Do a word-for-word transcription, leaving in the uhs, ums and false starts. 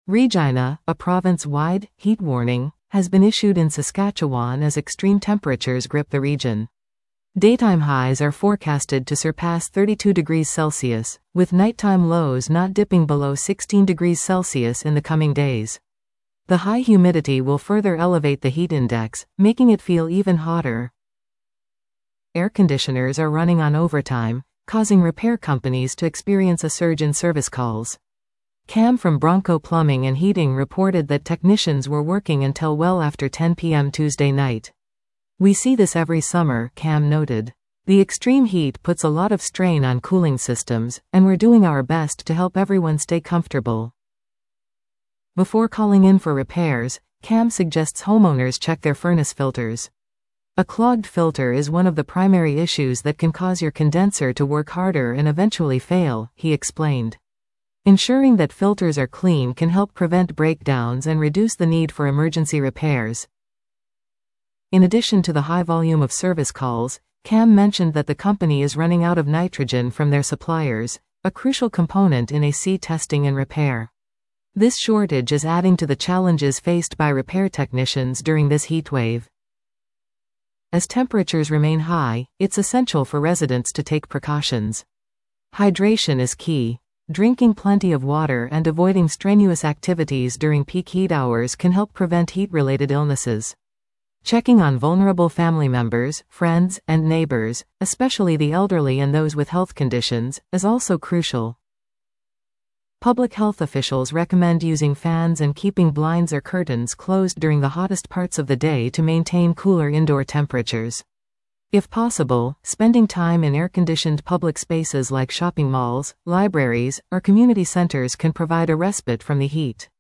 Regina, a province-wide heat warning, has been issued in Saskatchewan as extreme temperatures grip the region. Daytime highs are forecasted to surpass thirty-two degrees Celsius, with nighttime lows not dipping below sixteen degrees Celsius in the coming days. The high humidity will further elevate the heat index, making it feel even hotter. Air conditioners are running on overtime, causing repair companies to experience a surge in service calls. Cam from Bronco Plumbing and Heating reported that technicians were working until well after ten p m Tuesday night. "We see this every summer," Cam noted. "The extreme heat puts a lot of strain on cooling systems, and we're doing our best to help everyone stay comfortable." Before calling in for repairs, Cam suggests homeowners check their furnace filters. A clogged filter is one of the primary issues that can cause your condenser to work harder and eventually fail, he explained. Ensuring that filters are clean can help prevent breakdowns and reduce the need for emergency repairs. In addition to the high volume of service calls, Cam mentioned that the company is running out of nitrogen from their suppliers, a crucial component in A C testing and repair. This shortage is adding to the challenges faced by repair technicians during this heatwave. As temperatures remain high, it's essential for residents to take precautions. Hydration is key. Drinking plenty of water and avoiding strenuous activities during peak heat hours can help prevent heat-related illnesses. Checking on vulnerable family members, friends, and neighbors, especially the elderly and those with health conditions, is also crucial. Public health officials recommend using fans and keeping blinds or curtains closed during the hottest parts of the day to maintain cooler indoor temperatures. If possible, spending time in air-conditioned public spaces like shopping malls, libraries, or community centers can provide a respite from the heat.